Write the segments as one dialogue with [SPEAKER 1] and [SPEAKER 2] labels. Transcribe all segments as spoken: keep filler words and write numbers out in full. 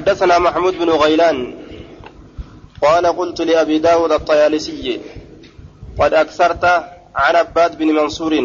[SPEAKER 1] حدثنا محمود بن غيلان قال قلت لأبي داود الطيالسي قد أكثرت عن عباد بن منصور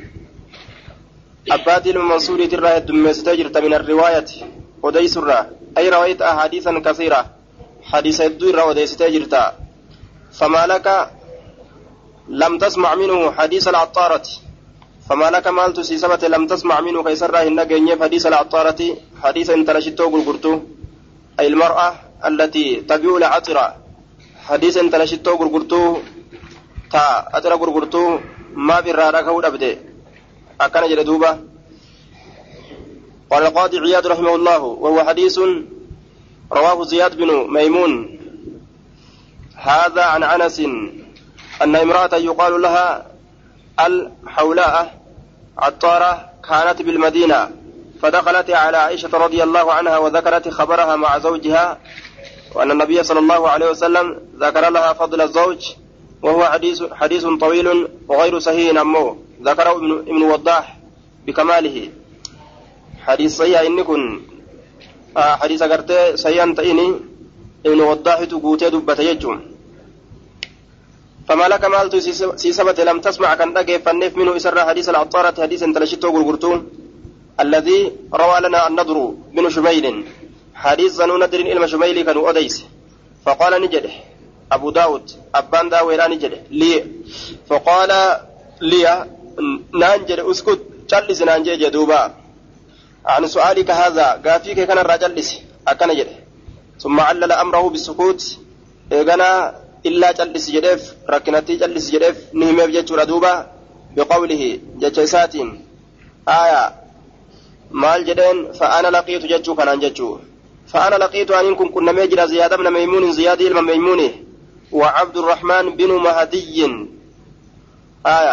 [SPEAKER 1] عباد بن منصور ترى الدمستجرت من الرواية وديس الرا أي رويت أحاديثا كثيرة حديث الدر وديستجرت فما لك لم تسمع منه حديث العطارة فما لك مالت سيسبة لم تسمع منه كيسره النجني حديث العطارة حديث انتلشتو غرغرتو أي المرأة التي تبيع العطرة حديث انتلشتو غرغرتو تا أترى غرغرتو ما برارك هو أبدي أكن جلدوبة. قال القاضي عياض رحمه الله وهو حديث رواه زياد بن ميمون هذا عن أنس أن امرأة يقال لها الحولاء عطارة كانت بالمدينة فدخلت على عائشة رضي الله عنها وذكرت خبرها مع زوجها وأن النبي صلى الله عليه وسلم ذكر لها فضل الزوج وهو حديث, حديث طويل وغير صحيح أمه ذكره ابن, ابن وضاح بكماله حديث صحيح إن كن آه حديث قرت صحيح تئني ابن وضاح تقوتي دبت يجون. فما لك مالت سيسبة لم تسمع كان دقي فالنف منه إسر حديث العطارة حديث تلشته قرقرتون الذي روى لنا النضر بن شميل حديث زنو ندر إلما شميل كانوا أديس فقال نجده أبو داود أبان داويرا نجده لي فقال لي نانجد أسكت جلس نانجد جدوبا عن سؤالك هذا قافيك كان الرجلس أكن جده ثم علل أمره بالسكوت إغنى إلا جلس جدف ركنتي جلس جدف نهم بجتش ردوبا بقوله جتشسات آية مال جدين فأنا لقيت جتشو كان جتشو فأنا لقيت أن يكون كنا مجرى زيادة بن ميمون زيادة بن ميمون وعبد الرحمن بن مهدي آية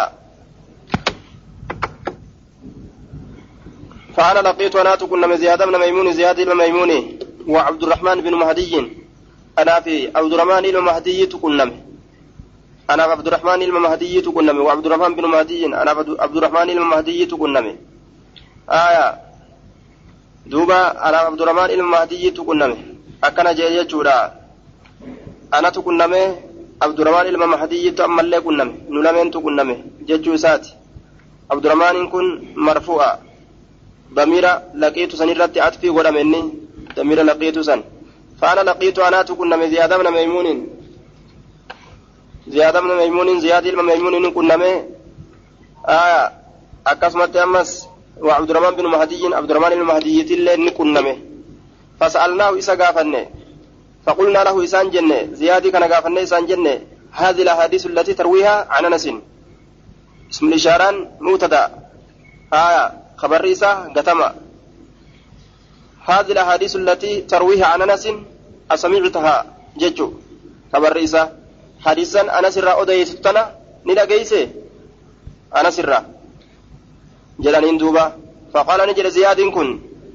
[SPEAKER 1] فأنا لقيت أنا كنا زيادة بن ميمون زيادة بن ميمون وعبد الرحمن بن مهدي أنا في عبد الرحمن المهدي تكلم أنا عبد الرحمن المهدي تكلم وعبد الرحمن بن مهدي أنا عبد الرحمن المهدي تكلم آية دوبا أنا عبد الرحمن المهدي تكلم أكن جاي جورا أنا تكلم عبد الرحمن المهدي تأمل لي كلم نلمن تكلم ججو سات عبد الرحمن كن مرفوعا ضمير لقيت سنيرتي أتفي ولا مني ضمير لقيت سن فأنا لقيت أنا تكون من زيادة من ميمون زيادة من ميمون زيادة من ميمون كنا من آية أكسمت أمس وعبد الرحمن بن مهدي عبد الرحمن المهدي تلين كنا من فسألناه إسا قافني فقلنا له إسان جنة زيادة كان قافني إسان جنة هذه الأحاديث التي ترويها عن أنس اسم الإشارة مبتدأ آية خبر إسا قتما هذه الأحاديث التي ترويها عن أنس أسمعتها ججو خبر إسا حديثا أنس الرا أديستنا ندقيسه أنس الرا جلانين دوبا فقال نجل زياد كن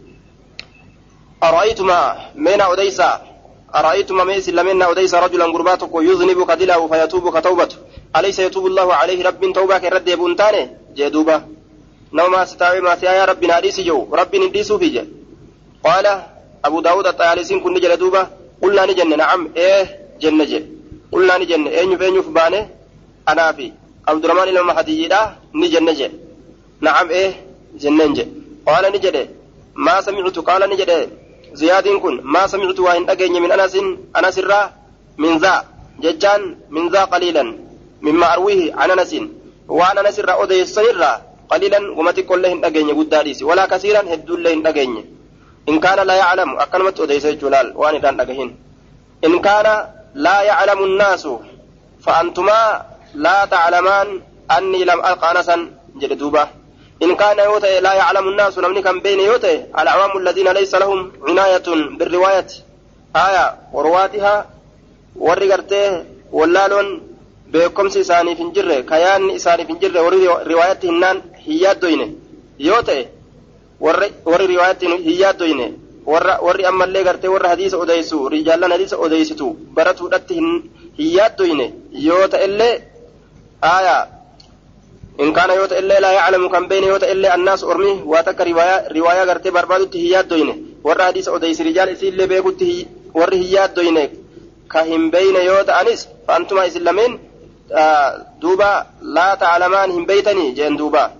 [SPEAKER 1] أرأيتما من أديسا أرأيتما ميس لمن أديسا رجلا قرباتك يذنب كدله فيتوب كتوبته أليس يتوب الله عليه رب توبة كرد يبنتانه جدوبا نوما ستاوي ما سيا رب ناديس جو رب نديسو في جل قال أبو داود الطيالسين كن نجل دوبا قلنا نجن نعم إيه جن جل قلنا نجن إيه نفين يفبانه أنا في عبد الرحمن المهدي لا نجن جل نعم إيه جنن جل قال نجد ما سمعت قال نجد زياد كن ما سمعت وإن أجن من أنس أنس الرا من ذا ججان من ذا قليلا مما أرويه عن أنس وأنا أنس الرا أدي السنرا قليلا وما تقول له أجن قداريس ولا كثيرا هدول له أجن إن كان لا يعلم أكلمت أديس جلال وأنا دان أجهن إن كان لا يعلم الناس فأنتما لا تعلمان أني لم ألقى أنسا جلدوبة إن كان يوتي لا يعلم الناس لم كان بين يوتي العوام الذين ليس لهم عناية بالرواية آية ورواتها ورقرته واللالون بكم سيساني في الجرة كيان إساني في الجرة وروايته النان هي الدوينة يوتي ور روايته هي الدوينة ور ور أما اللي قرته ور حديث أديسو رجالنا حديث أديستو برتو دته هي الدوينة يوتي اللي آية إن كان يوت إلا لا يعلم كم بين يوت إلا الناس أرمي واتك رواية رواية قرتي بربادو تهيات دوينه warra hadiisa odeysi rijaala isiillee beekutti warri hin yaaddoyne ka hin beyne yoo ta'anis fa'antuma isin lameen duuba laa ta'alamaan hin beytanii jeen duuba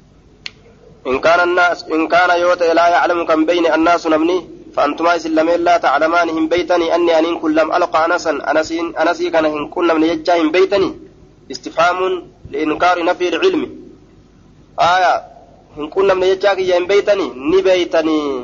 [SPEAKER 1] in kaana annaas in kaana yoo ta'e laa ya'lamu kan beyne annaasu namni فأنتما إسن لمن لا تعلمان هم بيتني أني أن كن لم ألقى أنسا أنسين أنسي كان هن كن من يجاهم بيتني استفهام لإنكار نفي العلم آية هن كن من يجاهم بيتني نبيتني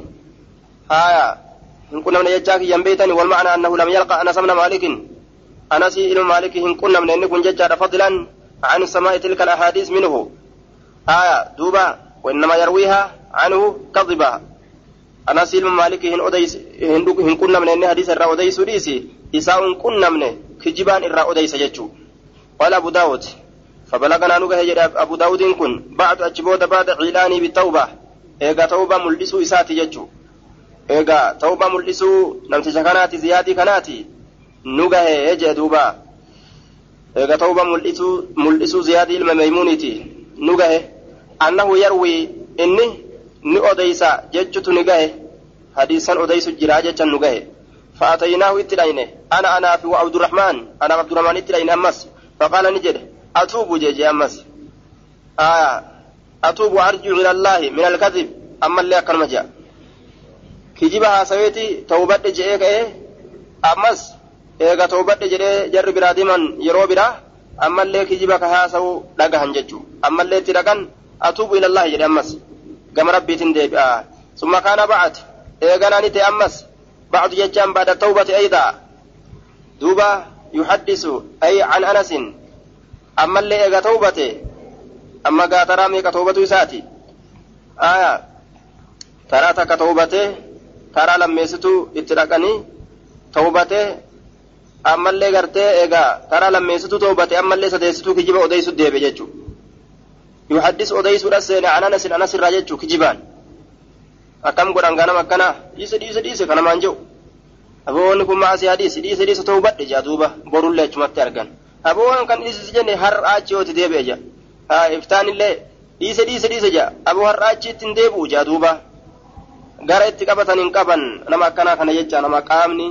[SPEAKER 1] آية هن كن من يجاهم بيتني والمعنى أنه لم يلقى أنس من مالك أنسي إلى مالك هن كن من أن كن ججار فضلا عن سماء تلك الأحاديث منه آية دوبا وإنما يرويها عنه كذبا أنس إلى مالك هن أديس هن كن من أن حديث الرا أديس ريسي إساء كن من كجبان الرا أديس يجو قال أبو داود فبلغنا نوجه يجد أبو داود كن بعد أجبود بعد علاني بالتوبة إيجا توبة ملسو إساتي يجو إيجا توبة ملسو نمت شكناتي زيادي كناتي نوجه يجد دوبا إيجا توبة ملسو ملسو زيادي الميمونتي نوجه أنه يروي إني نؤديسا ججت نجاه حديثا أديس الجراجة نجاه فأتيناه اتلاينه أنا أنا في عبد الرحمن أنا عبد الرحمن اتلاين أمس فقال نجد أتوب جيجي أمس آه أتوب وأرجع إلى الله من الكذب أما اللي أكرم جاء كجيبها سويتي توبت جيك إيه أمس إيه توبت جري جر برادما يرو برا أما اللي كجيبك هاسو لقهن ججو أما اللي تلقن أتوب إلى الله جري أمس قام ربي تندب آه ثم كان بعد إيه قال نتي أمس بعد يجام بعد التوبة أيضا دوبا يحدث أي عن أنس أما اللي إيقا توبته أما قا ترى ميقا توبته ساتي آية ترى تكا توبته ترى لما يستو اتراكني توبته أما اللي قرته إيقا ترى لما يستو توبته أما اللي ستيستو كجيب أديسو ديب جيجو يحدث أديسو رسين عن أنس أنس الراججو كجيبان أكم قران قانا مكانا ديس ديس ديس كان مانجو أبوان كم معسي حديث ديس ديس توبت جادوبة برو الله جمعت أرغان أبوان كان ديس جنة هر آجيو تديب جا إفتان الله ديس ديس ديس جا أبو هر آجي تنديبو جادوبة غارة تقبطان انقبان نما كانا كان يجا نما قامني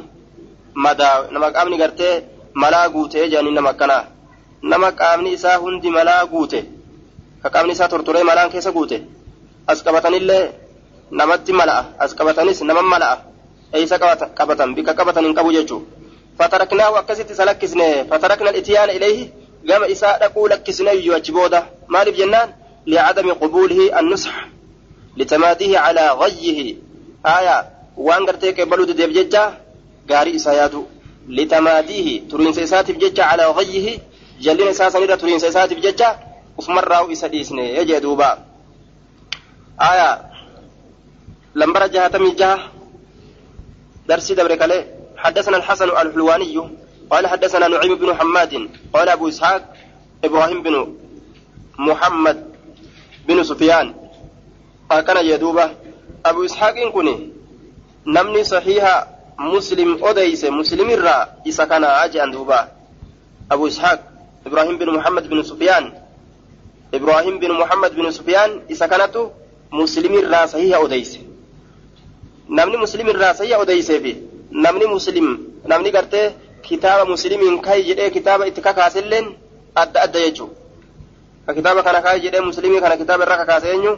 [SPEAKER 1] مدى نما قامني غرتي ملا قوتي جاني نما كانا نما قامني إسا هندي ملا قوتي كقامني إسا ترطوري ملان كيسا قوتي أسقبطان الله namatti mala'a as qabatanis nama mala'a eeysa qabatan bika qabatan hin qabu jechuu fataraknaahu akkasitti salakkisne fatarakna al-ityaana ilayhi gama isaa dhaquu lakkisne iyyuu achi booda maaliif jennaan li'adami qubuulihi an-nusx litamaadihi calaa ghayyihi aya waan gartee qeebaluu dideef jecha gaarii isaa yaadu litamaadihi turiinsa isaatiif jecha calaa ghayyihi jallina isaa sanirra turiinsa isaatiif jecha ufmarraa'u isa dhiisne jee duuba aya لمبر جهتمي جهة درسي دبرك عليه حدثنا الحسن الحلواني قال حدثنا نعيم بن حماد قال أبو إسحاق إبراهيم بن محمد بن سفيان كان يدوبه أبو إسحاق إن كني نمني صحيح مسلم أديس مسلم الرا إسا كان أجي أندوبه أبو إسحاق إبراهيم بن محمد بن سفيان إبراهيم بن محمد بن سفيان إسا كانت مسلم الرا صحيح أديس namni muslim irraa sayya odeysee fi namni muslim namni gartee kitaaba muslimiin kai jedhee kitaaba itti kakaaselleen adda adda jechuu ka kitaaba kana kai jedhee muslimii kana kitaaba irraa kakaase eenyu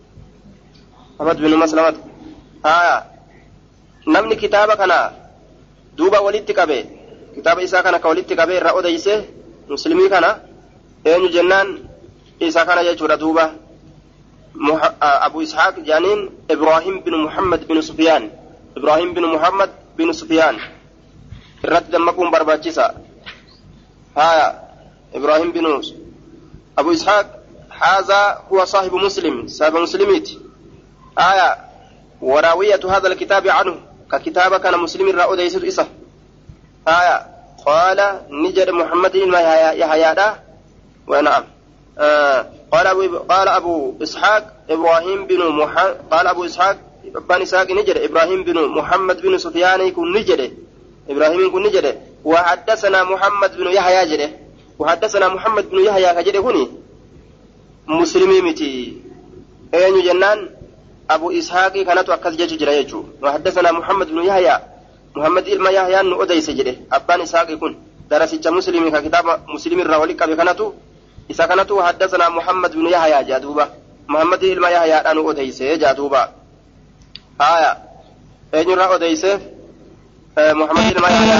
[SPEAKER 1] Ahmad bin Maslamat haa namni kitaaba kana duuba walitti qabe kitaaba isaa kana ka walitti qabe irraa odeysee muslimii kana eenyu jennaan isaa kana jechuudha duuba أبو إسحاق جانين إبراهيم بن محمد بن سفيان إبراهيم بن محمد بن سفيان الرد دمكم برباتشيسا ها إبراهيم بن أبو إسحاق هذا هو صاحب مسلم صاحب مسلميت آية وراوية هذا الكتاب عنه ككتاب كان مسلم الرأو ديسد إسا آية قال نجد محمد ما يحيى ونعم آه قال أبو قال أبو إسحاق إبراهيم بن محمد قال أبو إسحاق بن إسحاق نجد إبراهيم بن محمد بن سفيان يكون نجد إبراهيم يكون نجد وحدثنا محمد بن يحيى جده وحدثنا محمد بن يحيى كجده هني مسلمي متي أين جنان أبو إسحاق كانت أكل جيش جريجو وحدثنا محمد بن يحيى محمد إلما يحيى أن أديس جده أبان إسحاق يكون درس مسلم كتاب مسلم الراولي كبكنته إذا كانت حدثنا محمد بن يحيى جادوبا محمد إلما يحيى أن أديس جادوبا آية أين رأى أديس آه محمد إلما يحيى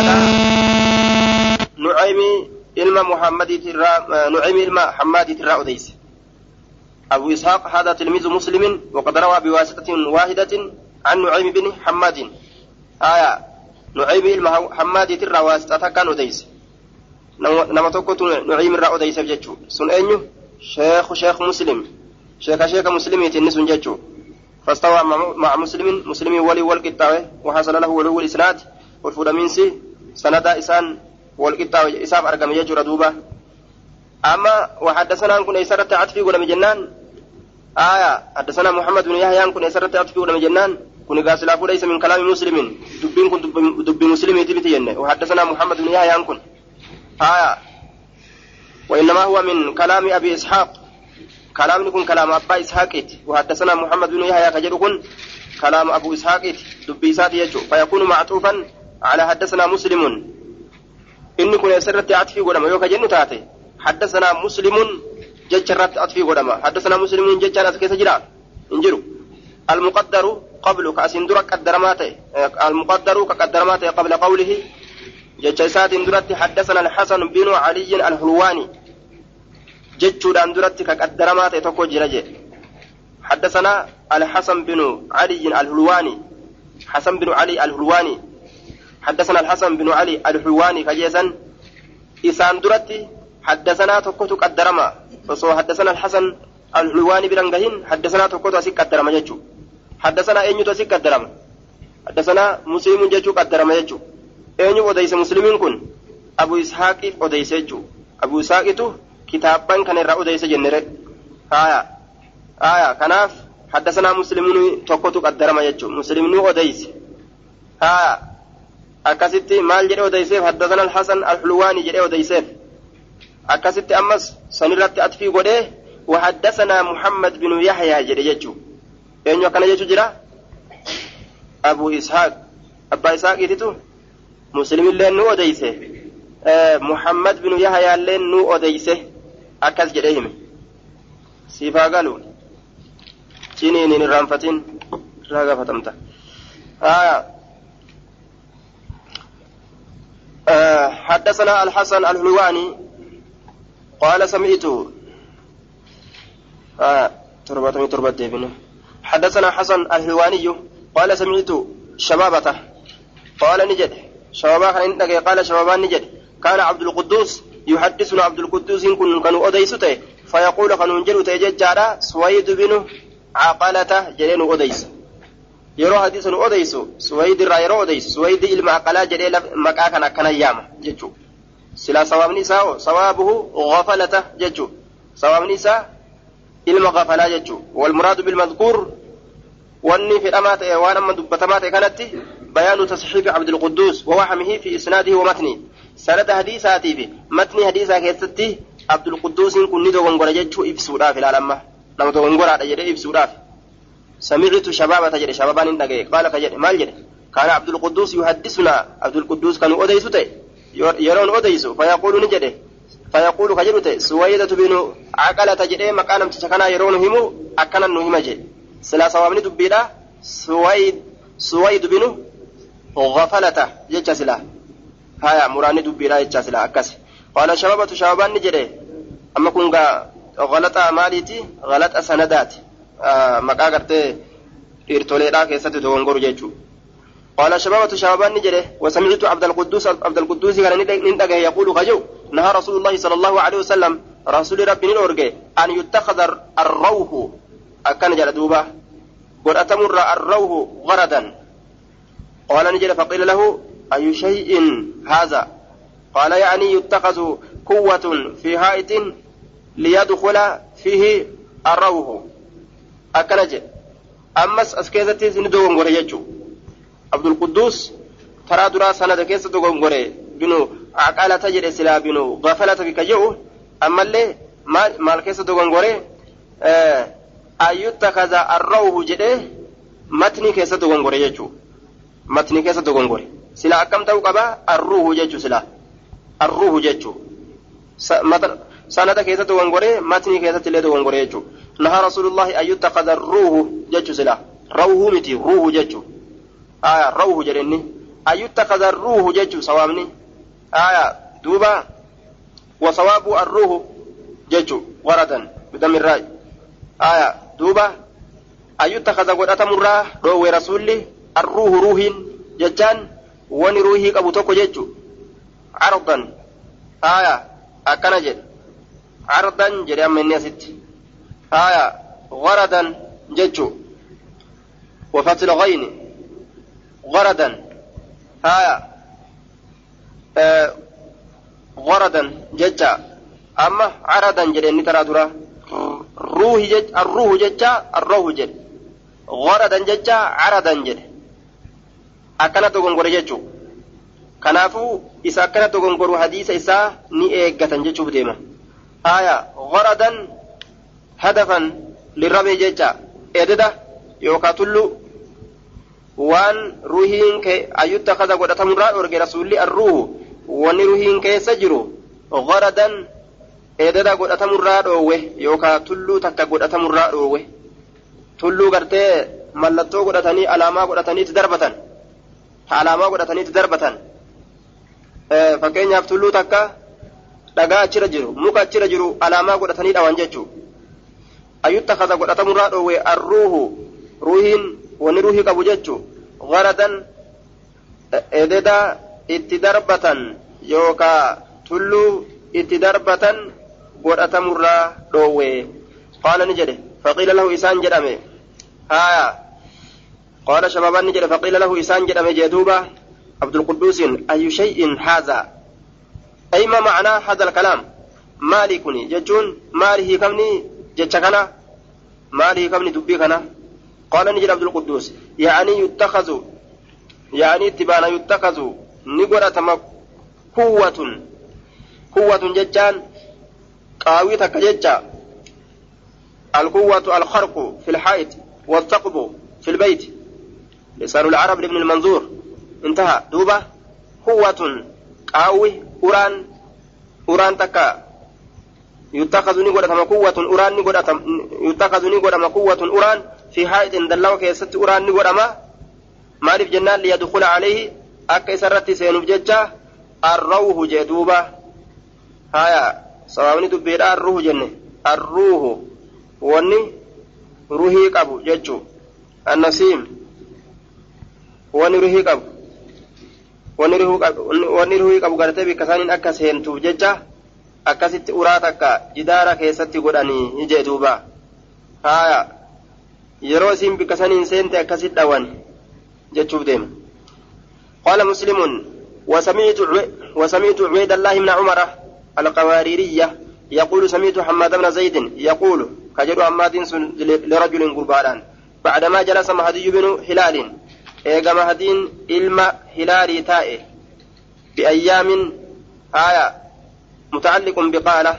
[SPEAKER 1] نعيمي إلما محمد ترى نعيمي إلما حماد ترى أديس أبو إسحاق هذا تلميذ مسلم وقد روى بواسطة واحدة عن نعيم بن حماد آية نعيم بن حماد ترى واسطة كان أديس نما توكت نعيم الرا أديس بجتشو سن أنيو شيخ شيخ مسلم شيخ شيخ مسلم يتنس جتشو فاستوى مع مسلم مسلم ولي والقطاوي وحصل له ولو الإسناد والفلامينسي سند إسان والقطاوي إساب أرقم يجر دوبا أما وحدثنا أن كنا يسرت عطفي ولا مجنان آية حدثنا محمد بن يحيى أن كنا يسرت عطفي ولا مجنان كنا قاسل أقول ليس من كلام مسلم دبين كن دب مسلم يتبتين وحدثنا محمد بن يحيى أن كن آية وإنما هو من كلام أبي إسحاق كلام يكون كلام أبا إسحاق وحدثنا محمد بن يحيى كجر كن كلام أبو إسحاق دبي سات يجو فيكون معطوفا على حدثنا مسلم إن كنا يسرت عطفي ولا ما يوكجن تاتي حدثنا مسلم ججرت أطفي قدما حدثنا مسلم ججرت كيس جرا انجروا المقدر قبل كأسندر قدرماته المقدر كقدرماته قبل قوله ججسات اندرت حدثنا الحسن بن علي الحلواني ججود اندرت كقدرماته تكو جرجه حدثنا الحسن بن علي الحلواني حسن بن علي الحلواني حدثنا الحسن بن علي الحلواني كجسن إسان درتي حدثنا تكوتو قدرما فسو حدثنا الحسن الحلواني برنغهين حدثنا تكوتو اسي قدرما جچو حدثنا اينيو اسي قدرما حدثنا مسلم جچو قدرما جچو اينيو وديس مسلمين كن ابو اسحاق وديس جچو ابو اسحاق تو كتابان كان را وديس جنره آية آية كناف حدثنا مسلمون تكوتو قدرما جچو مسلمون وديس آية اكاسيتي مال جري وديس حدثنا الحسن الحلواني جري وديس أكست أمس سنرت أتفي قده وحدثنا محمد بن يحيى جريجو أين يكن يجو جرا أبو إسحاق أبا إسحاق يتتو مسلم اللين نو أديسه آه محمد بن يحيى اللين نو أديسه أكس جريهم سيفا قالوا سينين الرانفتين راقا فتمتا آه آه حدثنا الحسن الحلواني قال سمعت آه تربة تربة ديبنا حدثنا حسن الحلواني قال سمعت شبابته قال نجد شبابا قال شبابان نجد كان عبد القدوس يحدثنا عبد القدوس إن كانوا أديسته فيقول كانوا جلوا تججارا سويد بن عقلة جلين أديس يرو حديث أديس سويد الرأيرو أديس سويد المعقلة جلين مكاكنا كان أيام ججو سلا صواب نساء صوابه غفلته ججو صواب نساء علم غفلا ججو والمراد بالمذكور واني في الامات وانا من دبتمات كانت بيان تصحيح عبد القدوس ووهمه في اسناده ومتنه سند حديثاتي في متن حديثا كيستي عبد القدوس كن ندو غنغور ججو ابسودا في العالم لما تو غنغور دا جدي ابسودا سمعت شبابه تجري شبابان دغه قال كجدي مال جدي كان عبد القدوس يحدثنا عبد القدوس كانوا اوديسوته يرون أديسو فيقول نجده فيقول كجرته سويدة بن عقلة تجده مكانم تشكنا يرون همو أكنا نهم جه سلا صوابني دبيدا سويد سويد بن غفلة جت سلا هيا مراني دبيدا جت سلا أكس قال شبابة شبابان نجده أما كونغا غلط مالتي غلط سندات آه مكاغرته إرتوليدا كيسة تونغور جيجو قال شبابة شبابان نجده وسمعت عبد القدوس عبد القدوس قال ندغ يقول خجو نهى رسول الله صلى الله عليه وسلم رسول ربي نورغي ان يتخذ الروح اكن جلدوبا قد اتمر الروح غردا قال نجد فقيل له اي شيء هذا قال يعني يتخذ قوة في هائط ليدخل فيه الروح اكنج امس اسكيزتي سندو غوريجو عبد القدوس ترى درا سند كيس دوغوري بنو عقاله تجري سلا بنو غفلت بكجو اما اللي مال مال كيس دوغوري اه ayyuttakaza arrawhu jedhee matni keessa dogongore jechuu matni keessa dogongore sila akkam ta'uu qaba arruuhu jechuu sila arruuhu jechuu sanada keessa dogongore matni keessatti illee dogongore jechuu naha rasuulullaahi ayyuttakaza arruuhu jechuu sila rawhu miti ruuhu jechuu aya rawhu jedhenni ayyuttakaza arruuhu jechuu sawaabni aya duuba وصواب الروح ججو وردا بدم الراي آية دوبا أيتخذ قد مرة روي رسولي الروح روح ججان وني روحي أبو توكو ججو عرضا آية أكنا جد عرضا جريان من نيست آية وردا ججو وفتل غين وردا آية آه غردا ججا أما عردا جرين ترى ترى روح جج الروح ججا الروح جج غردا ججا عردا جج أكنا تقول ججو كنافو إذا أكنا تقول حديث إسا ني إيجا ججو بديما آية غردا هدفا للرب ججا إددا يوكاتلو وان روحين كي أيتخذ قد تمرأ ورقي رسول الروح wanni ruhiin keessa jiru garadan ededa godhatamurraa dhoowwe yookaa tulluu takka godhatamurraa dhoowwe tulluu gartee mallattoo godhatanii alaamaa godhataniitti darbatan ha alaamaa godhataniitti darbatan fakkeenyaaf tulluu takka dhagaa achira jiru muka achira jiru alaamaa godhatanii dhawan jechuu ayyuttakaza godhatamurraa dhoowwe arruuhu ruhiin wanni ruhii qabu jechuu garadan ededa itti darbatan yookaa tulluu itti darbatan godhatamurraa dhoowwe qaala ni jedhe faqiila lahu isaan jedhame haya qaala shababaan ni jedhe faqiila lahu isaan jedhame jeeduuba abdulqudduusin ayu shay'in haadha ay ma macnaa hadha alkalaam maalii kuni jechuun maali hiikamni jecha kana maali hiikamni dubbii kana qaala ni jedhe abdulqudduus yaanii yuttakazu yaanii itti baana yuttakazu ni godhatama kuwwatun kuwwatun jechaan qaawii takka jecha القوة الخرق في الحائط والثقب في البيت لسان العرب لابن المنظور انتهى دوبة قوة قاوي أوران أوران تكا يتخذ نقول قوة أوران نقول يتخذ نقول قوة أوران في حائط دلوك يست أوران نقول ما معرف جنان ليدخل عليه akka isarratti seenuuf jecha arrawhu jeduuba haya sababni dubbiidha arruhu jenne arruhu wanni ruhii qabu jechuu annasiim wanni ruhii qabu wanni ruhii qabu gartee bikka isaaniin akka seentuuf jecha akkasitti uraa takka jidaara keessatti godhanii jeduuba haya yeroo isiin bikka isaaniin seente akkasitti dhawan jechuuf deema قال مسلم وسمعت وسمعت عبيد الله بن عمر القواريرية يقول سمعت حماد بن زيد يقول كجر حماد لرجل قربان بعدما جلس مهدي بن هلال إيجا مهدين إلما هلالي تائه بأيام آية متعلق بقالة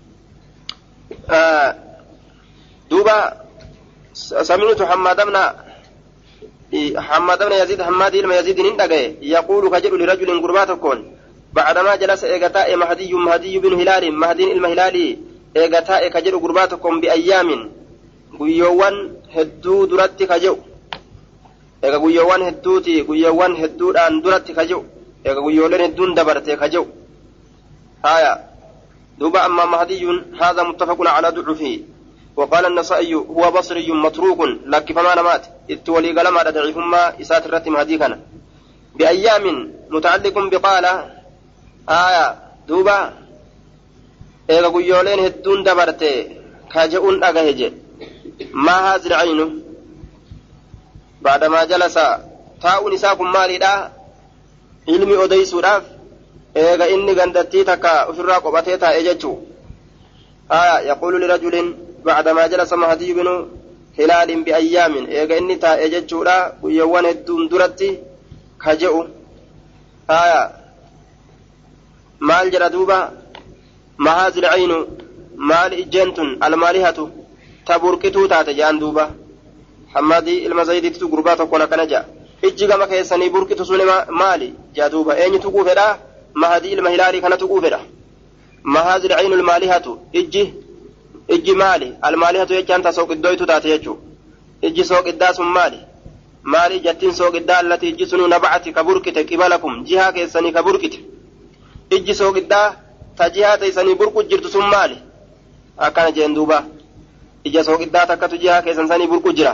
[SPEAKER 1] آه دوبا سمعت حماد بن حماد بن يزيد حماد بن يزيد ندغه يقول كجل لرجل قرباتكون بعدما جلس ايغتا مهدي مهدي بن هلال مهدي المهلالي ايغتا كجل قرباتكم بايام غيوان هدو درت كجو ايغا غيوان هدوتي غيوان هدودان درت كجو ايغا غيولن هدون دبرت كجو آية دوبا اما مهدي هذا متفق على ضعفه وقال النسائي هو بصري متروك لك فما نمات اتولي قلما ضعيفهما إسات الرتم هديكنا بأيام متعلق بقالة آية دوبا إيغا قيولين هدون دبرتي كاجئون أغهج ما هذه العين بعدما جلس تاء نساكم مالي دا علمي أديسو راف إيغا إني غندتي تكا أفراق وبتيتا إججو آية يقول لرجل بعدما جلس مهدي بن هلال بأيام إيغا إني تا إججورا ويوان الدون درتي كجئو آية مال جردوبا ما هذه العين مال إجنت المالهة تبركتو تاتي جان دوبا حمادي المزيدي تتو قرباتو كونا كنجا إجي كما كيساني بركتو سوني مالي جادوبا أين تقو فدا مهدي المهلالي كان تقو فدا مهازي العين المالية إجي إجي مالي المالية يجان تسوق الدويتو تاتي يجو إجي سوق الداس مالي مالي جتين سوق الدا التي إجي سنو نبعتي كبركت قبلكم جهة كيساني كبركت إجي سوق الدا تجهة تيساني بركت جرت سم مالي أكان جين دوبا إجي سوق الدا تكتو جهة كيساني بركت جرا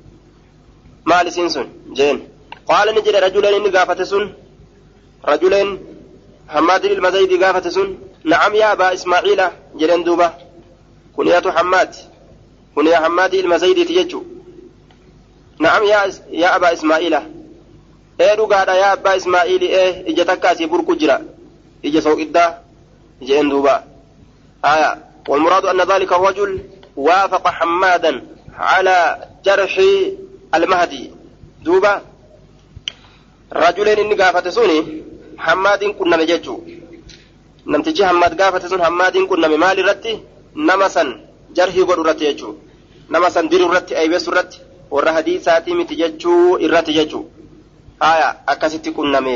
[SPEAKER 1] مالي سنسون جين قال نجد رجلين إني قافت سن رجلين حماد المزيدي قافت سن نعم يا أبا إسماعيل جلين دوبا كنيات حماد كنيا حماد المزيدي تيجو نعم يا يا أبا إسماعيل إيه رقاد يا أبا إسماعيل إيه إجا تكاسي بركو جرا إجا سوق إدا جلين دوبا آية والمراد أن ذلك الرجل وافق حمادا على جرح المهدي دوبا رجلين إني قافت سوني حماد كنا مججو نمتجي حماد قافت سون حماد كنا ممال رتي نمسا جرحي قد رتي يجو نمسا دير رتي أي بس رتي ورا حديثاتي متججو إرتي يجو آية أكست كنا مي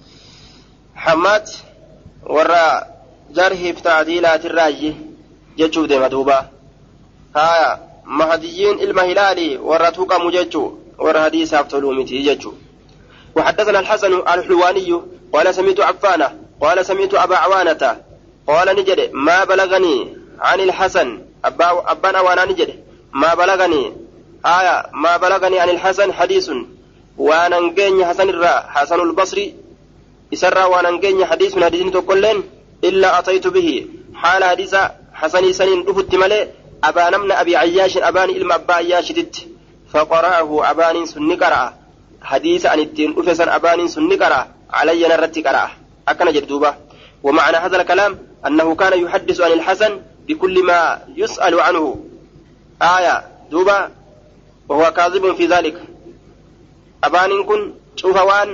[SPEAKER 1] حماد ورا جرحي بتعديلات الراجي ججو دي مدوبا آية مهديين المهلالي ورا توقع مججو ورا حديث أبتلومتي يجو وحدثنا الحسن الحلواني قال سمعت عفانة قال سمعت أبا عوانة قال نجد ما بلغني عن الحسن أبا أبان أوانا نجد ما بلغني آية ما بلغني عن الحسن حديث وانا نجيني حسن الراء حسن البصري إسرى وانا نجيني حديث من حديث تقولين إلا أتيت به حال حديث حسن سنين رفت ملي أبان من أبي عياش أبان إلما أبا عياش دت فقرأه أبان سن قرأ حديث عن التين أفسر أبان سن قرأ علي نرتي قرأ أكن جدوبة ومعنى هذا الكلام أنه كان يحدث عن الحسن بكل ما يسأل عنه آية دوبة وهو كاذب في ذلك أبان كن شوف وان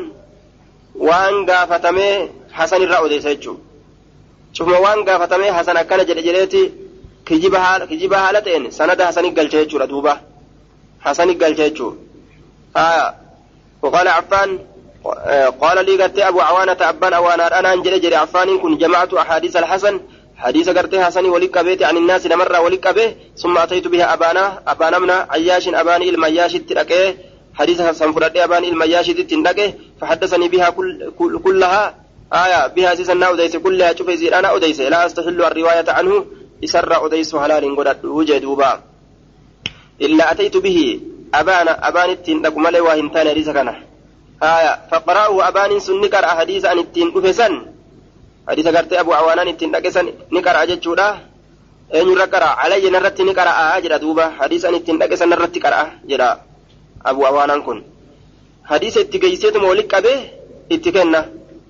[SPEAKER 1] وان قافتمي حسن الرأودي سيجو شوف وان قافتمي حسن أكن جلجلتي كجيبها كجيبها هالتين سند حسن قلتيجو ردوبة حسن قلتيجو آية وقال عفان قال لي قلت أبو عوانة أبان أوانا أنا أنجل جري عفان كن جمعت أحاديث الحسن حديث قرت حسن ولك بيت عن الناس لمرة ولك به ثم أتيت بها أبانا أبانا من عياش أباني المياش التلقيه حديث حسن فرد أباني المياش التلقيه فحدثني بها كل كل كلها آية بها سيسنا أديس كلها شوف يزير أنا أديس لا أستحل الرواية عنه يسر أديس حلال قدرت وجدوبا إلا أتيت به أبانا أباني التلقى ملي وهنتان رزقنا آية فقرأه أبان سنكر أحاديث عن التين أفسن حديث قرت أبو عوانان التين أكسن نكر أجتشودا أن يركر علي نرت نكر أجر دوبا حديث عن التين أكسن نرت كرأ جرا أبو عوانان كن حديث اتقيسيت مولك به اتكنا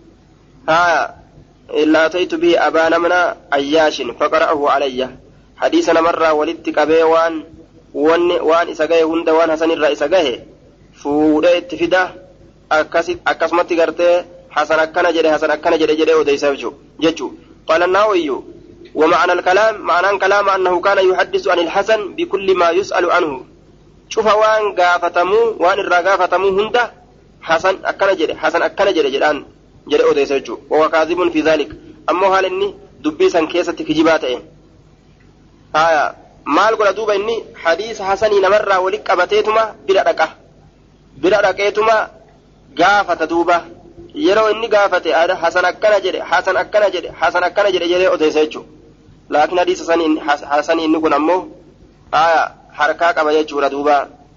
[SPEAKER 1] آية إلا أتيت به أبان من عياش فقرأه علي حديثنا مرة ولدتك به وان وان وان إسقاه هند وان حسن الرئيس قاه فوده اتفده akkasumatti gartee hasan akkana jedhe hasan akkana jedhe jedhe odeysaaf jechu قال النووي ومعنى الكلام معنى الكلام أنه كان يحدث عن الحسن بكل ما يسأل عنه شوف وان قافتمو وان الرقافتمو هنده حسن أكنا جري حسن أكنا جري جران جري أوديسا وهو كاذب في ذلك أما هل إني دبيسا كيسة كجباتين آية maal godha duuba inni hadiisa hasanii namarraa walitti qabateetuma bira dhaqa bira dhaqeetuma gaafata duuba yeroo inni gaafate hasan akkana jedhe hasan akkana jedhe hasan akkana jedhe jedhee odeessa jechuudha laakiin hadiisa hasanii inni kun ammoo harkaa qaba jechuudha duuba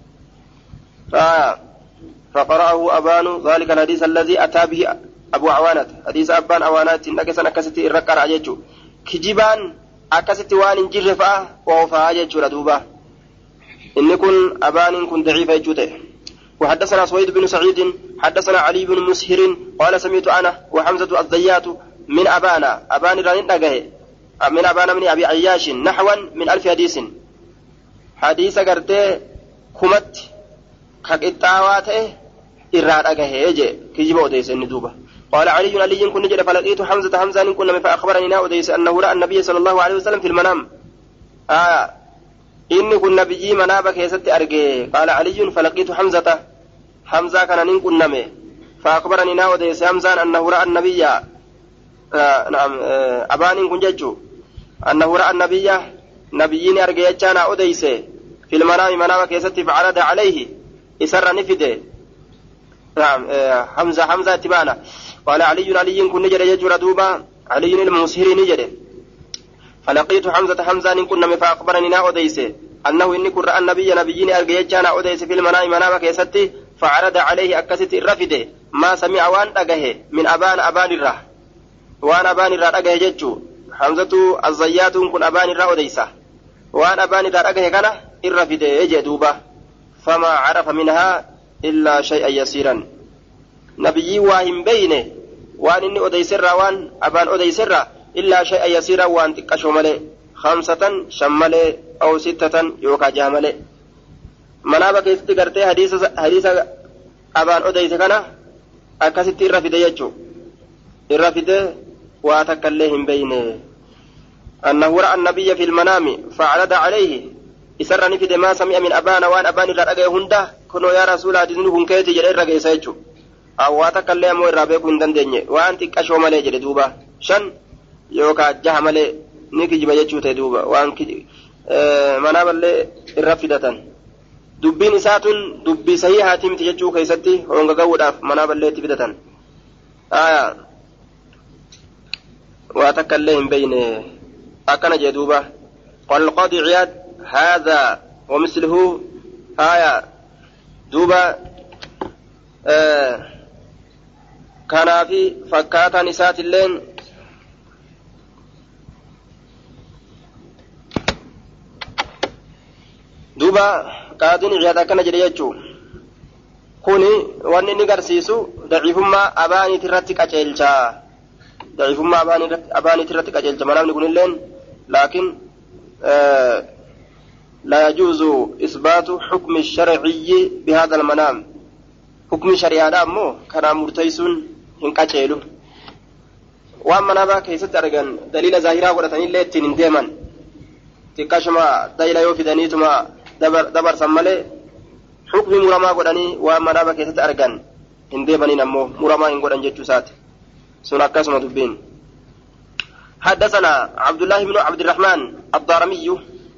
[SPEAKER 1] فقرأه أبان ذلك الحديث الذي أتى به أبو عوانة حديث أبان عوانات إنك سنكست الركع رأيته كجبان أكست وان جرفة ووفاء جيتشورا دوبا إن كن أبان كن ضعيف جوته وحدثنا سويد بن سعيد حدثنا علي بن مسهر قال سمعت أنا وحمزة الزيات من أبانا أبان رانين نجاه من أبانا من أبي عياش نحوا من ألف حديث حديث قرته كمت كقطاواته إراد نجاه يجي كجيب أوديس الندوبة قال علي علي كن نجد فلقيت حمزة حمزة كن فأخبرني أوديس أنه رأى النبي صلى الله عليه وسلم في المنام آه إني كن نبيي منابا كيست أرجي قال علي فلقيت حمزة حمزة كان ننكن نمي فأخبرني ناوديس حمزة أنه رأى النبي آه نعم آه أبان كن ججو أنه رأى النبي نبيين أرجي يجانا أوديس في المنام منابا كيست فعرض عليه إسر نفده نعم آه حمزة حمزة تبانا قال علي علي كن نجر يجور دوبا علي المسهري نجر فلقيت حمزة حمزة إن كنا فأخبرني نا أوديس أنه إني كن رأى النبي نبيين أرجي يجانا أوديس في المنام منابا كيست فعرض عليه أكست الرفده ما سمع وان أجه من أبان أبان الره وان أبان الره أجه جتشو حمزة الزيات كن أبان الره أوديسه وان أبان الره أجه كان الرفده يجي دوبا فما عرف منها إلا شيئا يسيرا نبي واهم بينه وان إني أديسر وان أبان أديسر إلا شيئا يسيرا وان تكشو ملي خمسة شمالي أو ستة يوكا جاملي منابا كيست قرتي حديث حديث أبان أديس كان أكست الرفد يجو الرفد واتكلهم بينه أنه رأى النبي في المنام فعرض عليه إسر نفد ما سمع من أبان وان أبان الرأي هنده كنو يا رسول أدنهم كيتي جل الرأي سيجو أو واتكلم الرابيك هندن دنيا وان تكشو ملي جل دوبا شن يوكا جه ملي نيكي جبا يجو تدوبا وان كي اه منام اللي الرفدة دبين ساتون دبي صحيحة تمتي يجو كيستي هونغا قوداف منام اللي تفدة آية واتكلم بين أكن جدوبا قال القاضي عياد هذا ومثله آية دوبا آه كان في فكاتا نسات اللين دوبا قادين عيادا كان جريجو كوني واني نقرسيسو ضعيفما أباني ترتك أجيلشا ضعيفما أباني أباني ترتك أجيلشا منام نقول اللين لكن آه لا يجوز إثبات حكم الشرعي بهذا المنام حكم شريعة أمو كان مرتيسون هنكاتشيلو وأما نبا كيست أرغن دليل ظاهرة ورتني ليتين ديما تكاشما دليل يوفي دنيتما دبر دبر سمالي حكم مرما قدني وأما نبا كيست أرغن هنديما نمو مرما هنقدن جتشوسات سنة كاسمة دبين حدثنا عبد الله بن عبد الرحمن الضارمي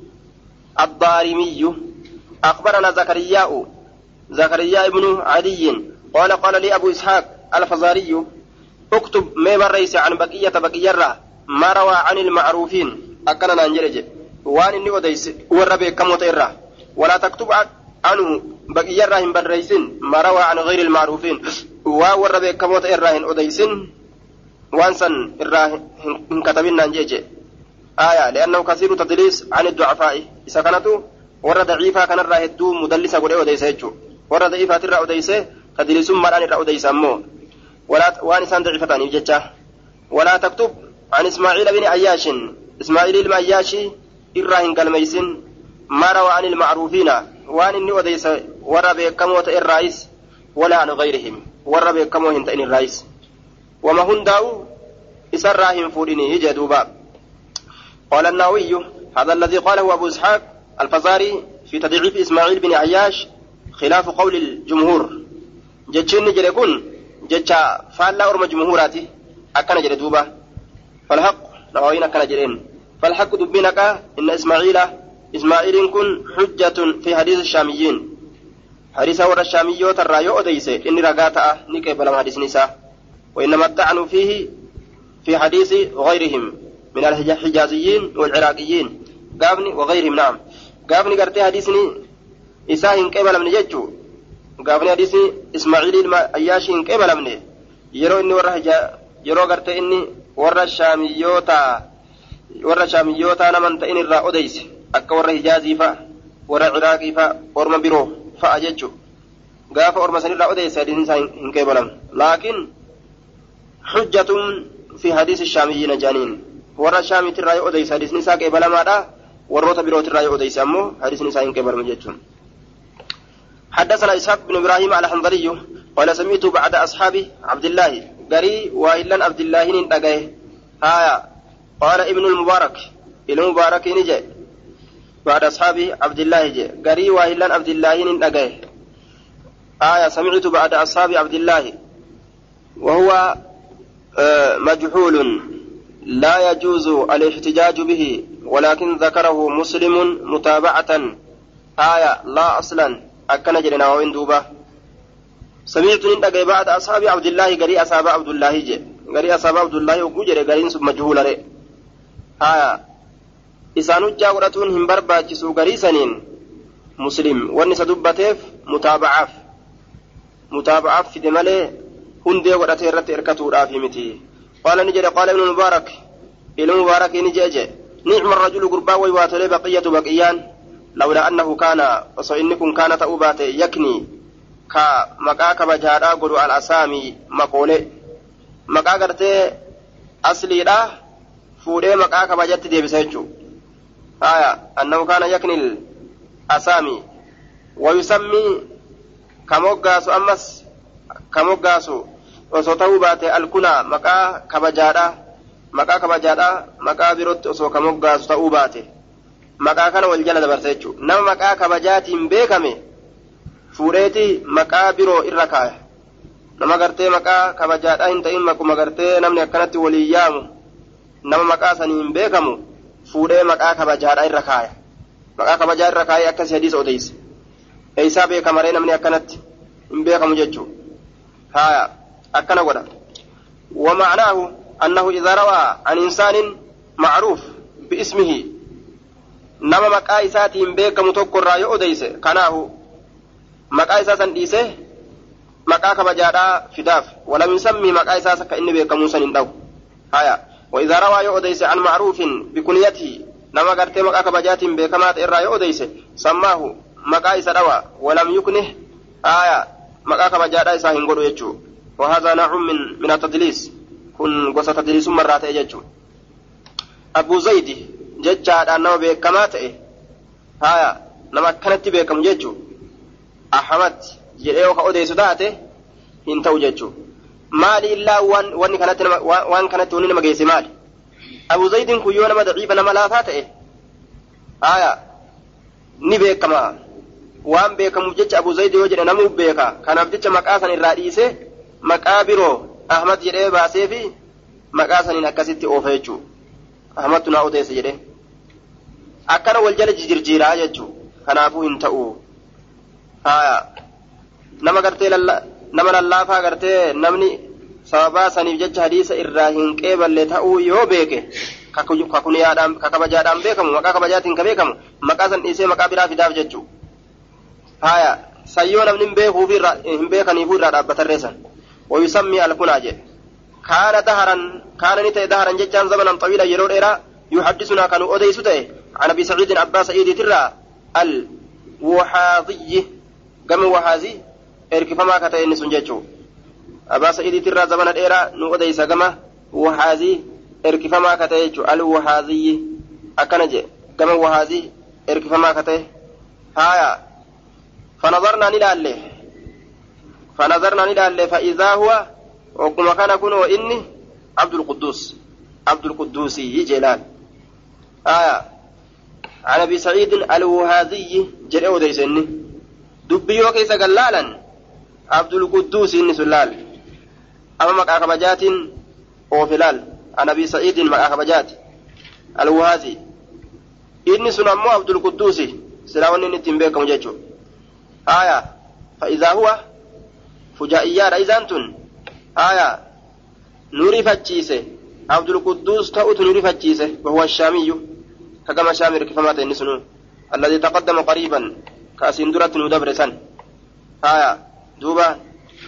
[SPEAKER 1] الضارمي أخبرنا زكريا زكريا بن عدي قال قال لي أبو إسحاق الفزاري اكتب ما بريس عن بقية بقية ما روى عن المعروفين أكننا نجرج وان إني وديس وربي كم وتيرا ولا تكتب عنه بقية هم بريسين ما روى عن غير المعروفين وربي كم وتيرا هن وديسين وانسن الراهن كتبنا نجيج آية لأنه كثير تدليس عن الضعفاء إذا كانت ورا ضعيفة كان الراهدو مدلسة قد أوديسة جو ورا ضعيفة ترى أوديسة تدليس مران الرا أوديسة مو ولا وانسان ضعيفتان يجتة ولا تكتب عن إسماعيل بن عياش إسماعيل بن عياش الراهن كالميسن ما روى عن المعروفين وان إني أوديسة ورا بكموت الرئيس ولا عن غيرهم ورا بكموت هنتين الرئيس وما هنداو إسراهم فوريني يجدوبا قال النووي هذا الذي قاله أبو إسحاق الفزاري في تضعيف إسماعيل بن عياش خلاف قول الجمهور جتشن جريكون جتشا فالا أرم جمهوراتي أكن جردوبا فالحق نووين أكن جرين فالحق دبينك إن إسماعيل إسماعيل كن حجة في حديث الشاميين حديث ور الشاميو ترايو أديسي إني رقاتا نكيب لما حديث نساء وإنما الطعن فيه في حديث غيرهم من الحجازيين والعراقيين قابني وغيرهم نعم قابني قرتي حديثني إساهن قبل من ججو قابني حديثني إسماعيل الأياشين قبل من يرو إني ورى يرو قرتي إني ورى الشاميوتا ورى الشاميوتا نمن تإني الرا أديس أكا ورى حجازي فا ورى عراقي فا ورما برو فأججو قاف ورما سني الرا أديس حديثني إساهن قبل لكن حجة في حديث الشاميين جانين ورى الشامي تراي أديس حديث نساء قبل ماذا وروت بروت الراي أديس أمه حديث نساء قبل مجتون حدثنا إسحاق بن إبراهيم الحنظلي قال سمعت بعد أصحاب عبد الله قري وإلا عبد الله ننتقه آية قال ابن المبارك ابن المبارك نجي بعد أصحاب عبد الله جي قري واهلا عبد الله ندقه آية سمعت بعد أصحاب عبد الله وهو آه مجهول لا يجوز الاحتجاج به ولكن ذكره مسلم متابعة آية لا أصلا أكن جلنا وين دوبة سمعت ندقه بعد أصحاب عبد الله قري أصحاب عبد الله جي قري أصحاب عبد الله وقجر قرين سب مجهول رئ آية إسانو جاورتون هم برباجسو قريسانين مسلم ونسا دبتيف متابعاف متابعاف في دمالي هندي ورتي رتي اركتو رافي متي قال نجد قال ابن المبارك ابن المبارك نجي نعم الرجل قربا ويواتلي بقية بقيان لولا أنه كان وصئنكم كان تأوبات يكني كا مقاك بجارا قلوا الأسامي مقولي مقاك رتي أصلي لا فولي مقاك بجات دي بسيجو آية أنه كان يكني الأسامي ويسمي كموغاسو أمس كموغاسو وصوته باتي الكنا مكا كبجادا مكا كبجادا مكا بيروت وصو كموغاسو تأو باتي مكا كان والجنة برسيجو نما مكا كبجاتي مبيكمي فوريتي مكا بيرو إركاية نما غرتي مكا كبجادا هنتين مكو مغرتي نمني أكنت وليامو نما مكا سنين بيكمو fuudhee maqaa kabajaadhaa irra kaaya maqaa kabajaa irra kaayee akkas hadiis odeyse eeysaa beekamaree namni akkanatti hin beekamu jechuu haya akkana godha ومعناه أنه إذا روى عن إنسان معروف باسمه نما مقا إساتهم بيك متوكر رايو أديس كاناه مقا إساسا ديسه مقا كبجادا فداف ولم يسمي مقا إساسا كإن بيك موسى ندو هيا وإذا روى يؤديس عن معروف بكنيته نما قرتي مقا كبجات بكمات إرى يؤديس سماه مقا إسا روى ولم يكنه آية مقا كبجادا إسا هنقلوا يجو وهذا نوع من من التدليس كن قصة تدليس مرات يجو أبو زيد ججاد أنه بكمات آية نما كانت بكم يجو أحمد جريو كأوديس داته هنتو يجو مالي إلا وان وان كانت وان كانت ونين مجيس مالي أبو زيد كيونا ما ضعيف أنا ملافات إيه آية نبيك كما وان بيك مجتش أبو زيد وجد نمو بيكا كان أبدتش مكاسن الرئيس مكابرو أحمد جريه باسيفي مكاسن نكاسيت أوفيجو أحمد تناو تيس جريه أكنا والجل جرجيرا يجو كان أبو انتأو آية نما قرتي لله nama lallaafaa gartee namni sababaa saniif jecha hadiisa irraa hin qeeballe ta'uu yoo beeke kakuniyaadhaan kakabajaadhaan beekamu maqaa kabajaatiin ka beekamu maqaa san dhiisee maqaa biraa fidaaf jechuu haya sayyoo namni hin beekaniifuu irraa dhaabbatarreessan wayusammii alkunaa jedhe kaana daharan kaana ni ta'e daharan jechaan zamanan xawiila yeroo dheeraa yuhaddisunaa kanu odeysu ta'e an abi saciidin abbaa sa'iidiitirraa al-wuhaadiyyi gama wahaazii erkifamaa ka ta'e inni sun jechuu abbaa sa'iidiitirraa zamana dheeraa nu odeysa gama wahaazii erkifamaa ka ta'e jechuu al-wuhaaziyyi akkana jedhe gama wahaazii erkifamaa ka ta'e haya fanazarnaa ni laalle fanazarnaa ni laalle fa'iizaa huwa وكما كان كن وإني عبد القدوس عبد القدوسي جلال آية عن أبي سعيد الوهاذي جريء ديسني دبيو كيس قلالا عبد القدوس إني سلال أما مكا خبجات وفلال عن أبي سعيد مكا خبجات الوهاذي إني سنمو عبد القدوس سلاون إني تنبيك مجيشو آية فإذا هو فجائيات أيزانتن آية نوري فتشيسه عبد القدوس تأوت نوري فتشيسه وهو الشامي كما شامر كفمات النسنون الذي تقدم قريبا كاسندرة ندبرسا آية دوبا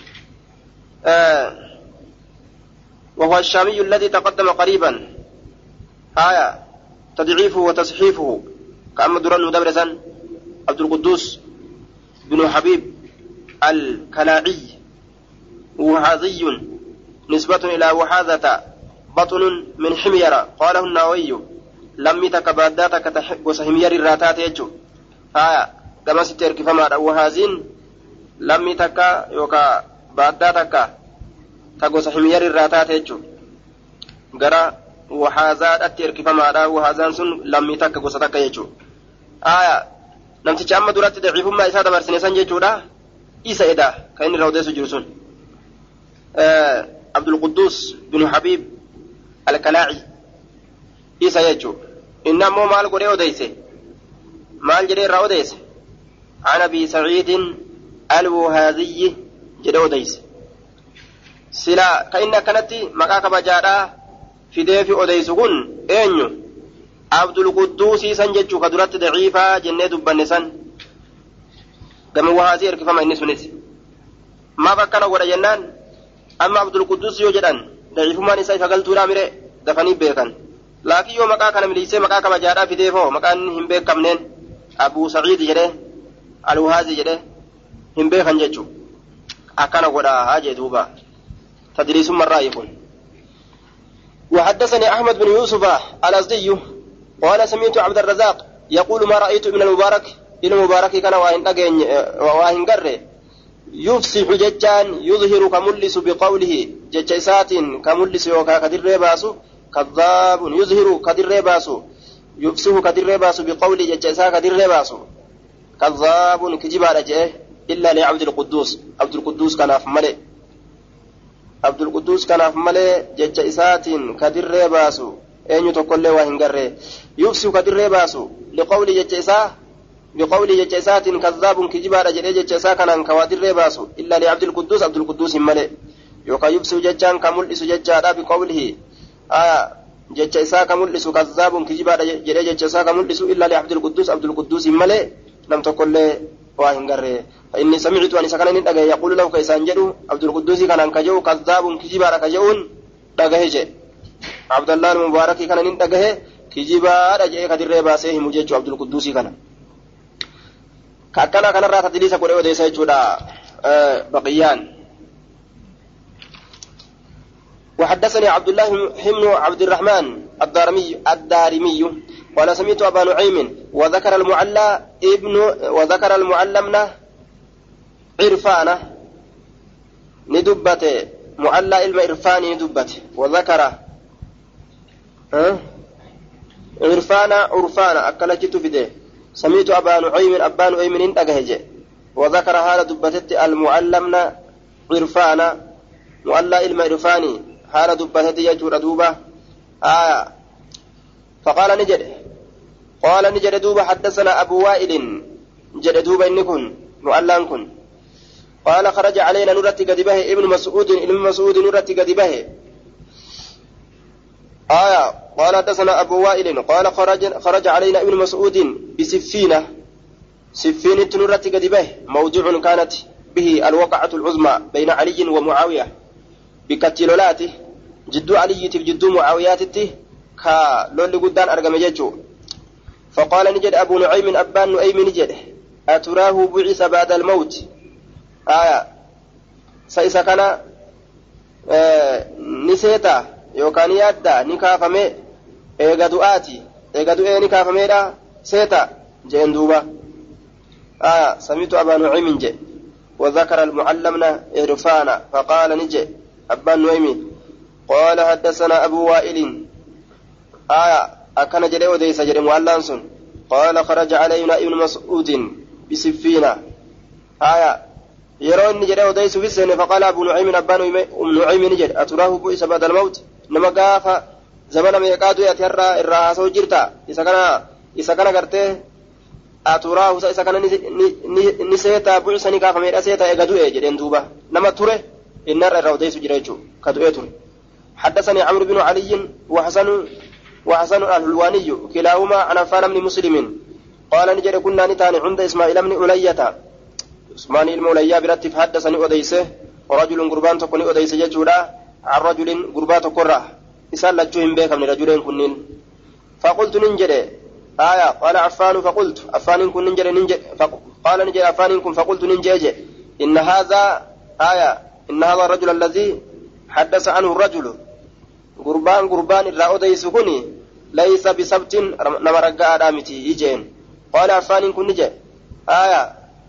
[SPEAKER 1] آه وهو الشامي الذي تقدم قريبا آية تضعيفه وتصحيفه كأما درة ندبرسا عبد القدوس بن حبيب الكلاعي وحاذي نسبة إلى وحاذة بطن من حميرة قاله النووي لم يتكباداتك تحق وسهمير الراتات يجو آية كما ستر كفما وهازين لم يتك يوكا باداتك تقو سهمير الراتات يجو قرى وحاذات أتر كفما وهازان سن لم يتك قصتك يجو آية نمتج أما درات ضعيف ما إسادة برسنة سنجي جودا إيسا إدا كأن روديس جرسون آه عبد القدوس بن حبيب الكلاعي إيسا يجو إنما مال قرية وديسه مال جرير روديس عن أبي سعيد الوهاذي جرير وديس سلا كأن كانت مكاك بجارة في ديفي وديس كن أينو عبد القدوس سنججو كدرات ضعيفة جنة دبنسان كما وهاذي إركفا ما إنس منس ما فكنا ولا جنان أما عبد القدوس يوجدان ضعيف ما نساي فقلت لا مره دفني بيكن لكن يوم مكا كان مليسه مكا كما جارا في ديفو مكان هم بيك كمنين أبو سعيد جده الوهاذي جده هم بيكن ججو أكنا ولا هاجي دوبا تدريس مرة يكون وحدثني أحمد بن يوسف الأزدي قال سمعت عبد الرزاق يقول ما رأيت من المبارك إلى المبارك كان واهن أجن واهن قرر يفسح ججان يظهر كملس بقوله ججسات كملس وكا كدر باسو كذاب يظهر كدر باسو يفسح كدر باسو بقوله ججسات كدر باسو كذاب كجب على جه إلا لعبد القدوس عبد القدوس كان أفمله عبد القدوس كان أفمله ججسات كدر باسو أين تقول له وإن قرر يفسح كدر باسو لقوله ججسات بقول ججسات كذاب كجب على جه ججسات كان كوادر باسو إلا لعبد القدوس عبد القدوس مله يوكا يفسح ججان كملس ججادا بقوله آه ججسات كملس كذاب كجب على جه ججسات كملس إلا لعبد القدوس عبد القدوس مله لم تقل له وإن قرر فإني سمعت أن سكن يقول له كيسان جدو عبد القدوس كان كجو كذاب كجب على كجون دغه عبد الله المبارك كان ندغه كجب على جه كدر باسه مجج عبد القدوس كان كأكنا كان رأت تدليس قرئ وديس يجودا بقيان وحدثني عبد الله بن عبد الرحمن الدارمي الدارمي قال سمعت أبا نعيم وذكر المعلى ابن وذكر المعلمنا عرفانه ندبته معلى علم عرفاني ندبته وذكر ها عرفانا عرفانا أكلت في ده سميت أبا نعيم أبا نعيم انتقهج وذكر هذا دبتت المعلمنا عرفانا معلى علم عرفاني هذا دبتت يجور دوبة آه فقال نجد قال نجد دوبة حدثنا أبو وائل جد دوبة إنكن معلانكن قال خرج علينا نرتي قدبه ابن مسعود ابن مسعود نرتي قدبه آية قال حدثنا أبو وائل قال خرج خرج علينا ابن مسعود بسفينة سفينة نرت قدبه موضوع كانت به الوقعة العظمى بين علي ومعاوية بكتلولاته جدو علي جدو معاوياته كا لول قدان أرقم يجو فقال نجد أبو نعيم أبان نعيم نجد أتراه بعث بعد الموت آية سيسا كان آه نسيتا yookaan yaadda ni kaafame eega du'aati eega du'ee ni kaafameedha seeta jeen duuba aya samitu abaa nucimin je وذكر المعلمنا إرفانا فقال نجي أبان نويمي قال حدثنا أبو وائل آية أكن جريء وديس جريء معلانسون قال خرج علينا ابن مسعود بسفينة آية يرون جريء وديس في السنة فقال أبو نعيم أبان نعيم نجي أتراه بئس بعد الموت nama gaafa zamana meeqaatu yaati har'a irraa haasa'u jirta isa kana isa kana gartee aturaa husa isa kana ni seetaa bu'isanii gaafameedha seetaa eega du'e jedheen duuba nama ture innarra irraa odeessu jira jechuudha ka du'ee ture حدثني عمرو بن علي وحسن وحسن الحلواني كلاهما عن عفان بن مسلم قال نجد كنا نتان عند إسماعيل بن أولية إسماعيل بن أولية برتف حدثني أديسه ورجل قربان تكوني أديسه ججولا عن رجل قربات قرة إسال لجوهم بك من رجلين كنين فقلت ننجد آية قال عفان فقلت عفان كن ننجد ننجد قال ننجد عفان كن فقلت ننجد إن هذا آية إن هذا الرجل الذي حدث عنه الرجل قربان قربان الرأودة يسكني ليس بسبت نمرقاء دامتي يجين قال عفان كن ننجد آية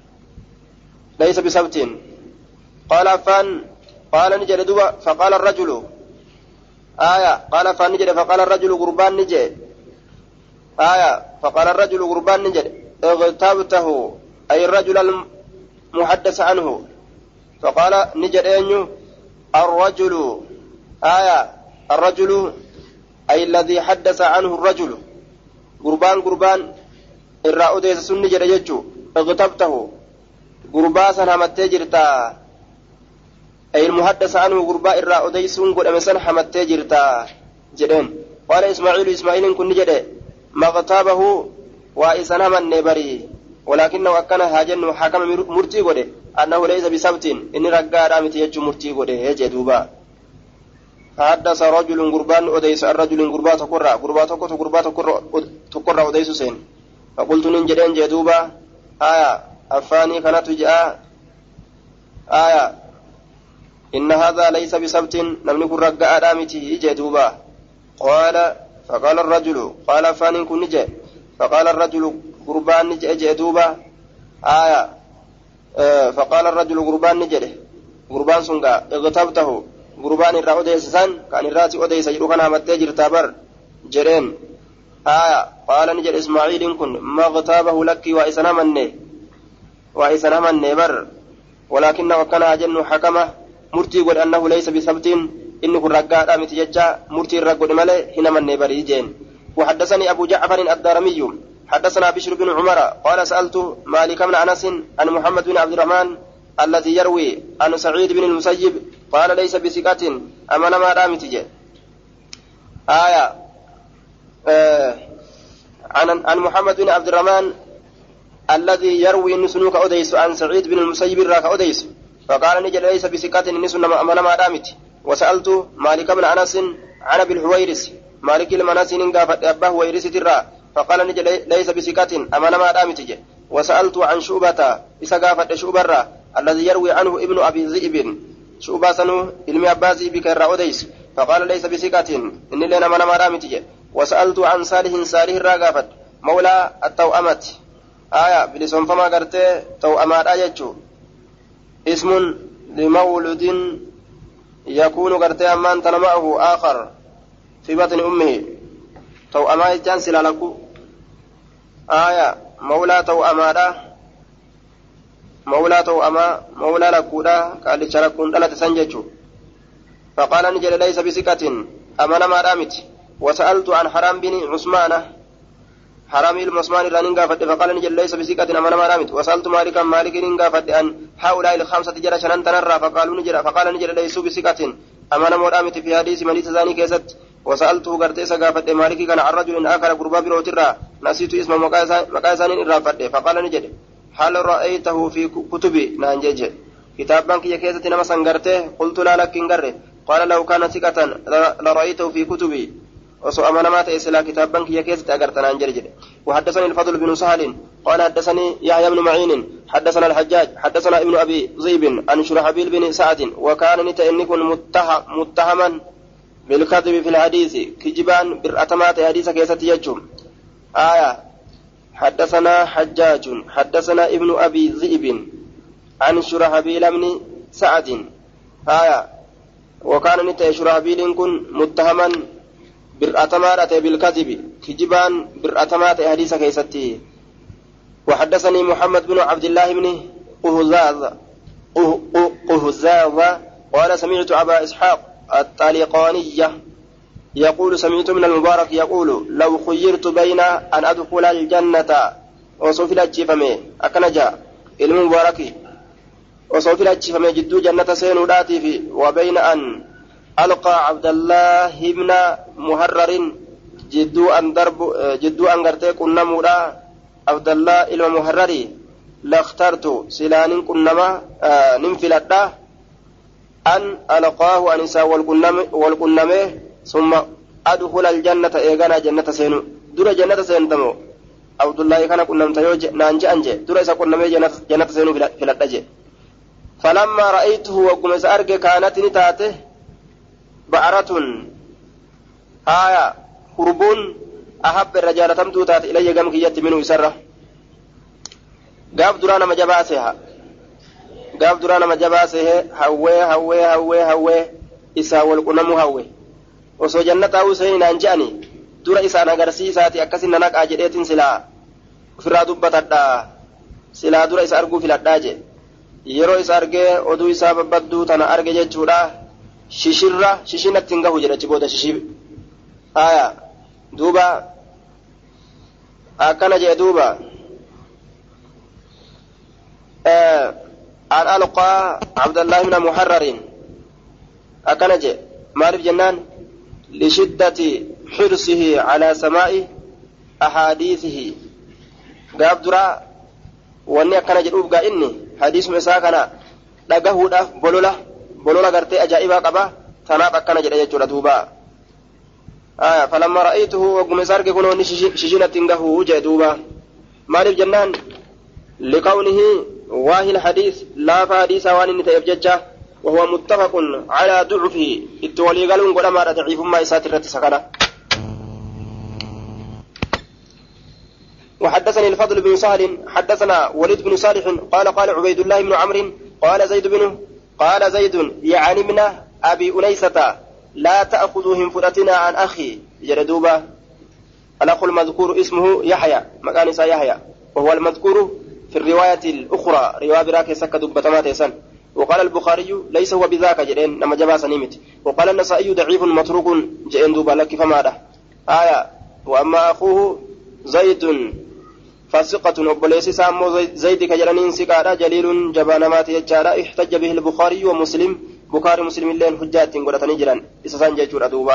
[SPEAKER 1] ليس بسبت قال عفان قال نجد دوبا فقال الرجل آية قال فنجد فقال الرجل قربان نجد آية فقال الرجل قربان نجد اغتابته أي الرجل المحدث عنه فقال نجد أنه الرجل آية الرجل أي الذي حدث عنه الرجل قربان قربان الرأو ديس سن نجد يجو اغتابته قرباسا همت جرتا أي المحدث عنه قرباء الرأو ديس قد أمسان همت جرتا جدين قال إسماعيل إسماعيل كن نجد مغتابه وإسان همت نبري ولكنه أكن هاجن حكم مرتي قد أنه ليس بسبت إن رقا رامت يجو مرتي قد يجدوبا فحدث رجل قربان أديس الرجل قربا تقرى قربا تقرى قربا تقرى أديس سين فقلت ننجدين جدوبا آية أفاني كانت جاء آية إن هذا ليس بسبت لم نكن رقا رامته جدوبا قال فقال الرجل قال أفاني كن نجي فقال الرجل قربان نجي جدوبا آية آه فقال الرجل قربان نجي قربان سنقا اغتبته قربان الرا أديسان كان الراتي أديس يروكنا متجر تابر جرين آية قال نجر إسماعيل كن ما اغتابه لك وإسنا مني وإسنا مني بر ولكنه كان أجن حكمه مرتي قد أنه ليس بثبت إنه الرقاء رامت يجا مرتي الرقود ملي هنا مني بريجين وحدثني أبو جعفر الدارمي حدثنا بشر بن عمر قال سألت مالك بن أنس عن محمد بن عبد الرحمن الذي يروي عن سعيد بن المسيب قال ليس بثقة أمن ما رامت جي آية آه عن عن محمد بن عبد الرحمن الذي يروي أن سنوك أديس عن سعيد بن المسيب راك أديس فقال نجد ليس بثقة إن سنة أمن ما رامت وسألت مالك بن أنس عن أبي الحويرس مالك المناس نقافت أباه ويرس ترى فقال نجد ليس بثقة أمن ما رامت جي وسألت عن شعبة إسقافت شعبة الذي يروي عنه ابن أبي ذئب شعبة سنو علم أبازي بكر أديس فقال ليس بثقة إن لنا من مرامت وسألت عن صالح صالح راقافت مولى التوأمة آية بلسون فما قرت توأمات آية اسم لمولد يكون قرت أمان تنمعه آخر في بطن أمه توأمات جانسل لكو آية مولى توأمات مولى توأما مولى لكودا قال شركون دلت سنججو فقال نجل ليس بثقة أمن ما رامت وسألت عن حرام بن عثمان حرام المسمان رانينغا فد فقال نجل ليس بثقة أمن ما رامت وسألت مالكا مالك نينغا فد أن هؤلاء الخمسة جرى شنان تنرى فقالوا نجل فقال نجل ليسوا بثقة أمن ما رامت في حديث من تزاني كيست وسألته قرتيسا قافت مالكي كان عن رجل آخر قربا بروترا نسيت اسم مقايسان إرافت فقال نجل هل رأيته في كتبي نانجج كتاب بانك يكيزة نما سنغرته قلت لا لك انغره قال لو كان ثقة لرأيته في كتبي وسو أمانا ما تأسلا كتاب بانك يكيزة أغرت نانجج وحدثني الفضل بن سهل قال حدثني يحيى بن معين حدثنا الحجاج حدثنا ابن أبي ذئب عن شرحبيل بن سعد وكان نتأنكن متهم متهما بالكذب في الحديث كجبان برأتمات حديث كيسة يجم آية حدثنا حجاج حدثنا ابن أبي ذئب عن شرحبيل بن سعد آية وكان نتأ شرحبيل كن متهما بالأتمات بالكذب كجبان بالأتمات حديث كيستي وحدثني محمد بن عبد الله بن قهزاز قهزاز قال سمعت أبا إسحاق الطالقانية يقول سمعت من المبارك يقول لو خيرت بين أن أدخل الجنة وصوفي الأجفمي أكنجا المبارك وصوفي الأجفمي جدو جنة سينوداتي في وبين أن ألقى عبد الله بن مهرر جدو أن درب جدو أن قرتي كنا مودا عبد الله إلى مهرري لاخترت سلان كنما آه ننفلتا أن ألقاه أنسا والكنمه ثم أدخل الجنة إيغانا جنة سينو دور جنة سينتمو عبد الله كان كنمت يوج نانجي أنجي دور إسا كنمه جنة, جنة سينو في الأدجي فلما رأيته وقم سأرك كانت نتاته بعرة آية قربون أحب الرجال تمتو تات إلي قمك يت منه يسره قاب درانا مجباسها قاب درانا مجباسها هوي هوي هوي هوي إسا والقنم هوي osoo jannata useen naan je'ani dura isaan agarsiisaati akkasin nanaqaa jedheetin silaa ofirraa dubbatadhaa silaa dura isa arguu filadhaa jedhe yeroo isa argee oduu isaa babbadduu tana arge jechuudha shishirra shishinatti hin gahu jedha achi booda shishib haya duuba akkana jedhe duuba an alqaa abdallah ibn muharrarin akkana jedhe maaliif jennaan lishiddati xirsihi calaa samaa'i ahaadiisihi gaaf duraa wanni akkana jedhuuf gaa inni hadiisuma isaa kana dhagahuudhaaf bolola bolola gartee ajaa'ibaa qaba tanaaf akkana jedha jechuudha duuba aya falamma ra'aytuhu wagguma isa arge kunoonni shishinatti hin gahuu jedhe duuba maaliif jennaan liqawnihi waahi lhadiis laafa hadiisaa waan inni ta'eef jecha وهو متفق على ضعفه التولي قالوا قل ما ضعيف ما يساتر سكنه وحدثني الفضل بن سهل حدثنا وليد بن صالح قال قال عبيد الله بن عمرو قال زيد بن قال زيد يعني من أبي أنيسة لا تأخذوهم فرتنا عن أخي جردوبة الأخ المذكور اسمه يحيى مكان يحيى وهو المذكور في الرواية الأخرى رواية براك سكة دبتمات يسن وقال البخاري ليس هو بذاك جئن نما جبا سنيمت وقال النسائي ضعيف متروك جئن دوبا لك فما ده آية وأما أخوه زيد فثقة وبليس سامو زيد كجرانين سكارا جليل جبان مات يجارا احتج به البخاري ومسلم بخاري مسلم لين حجات قرتني جران إسسان جيشور أدوبا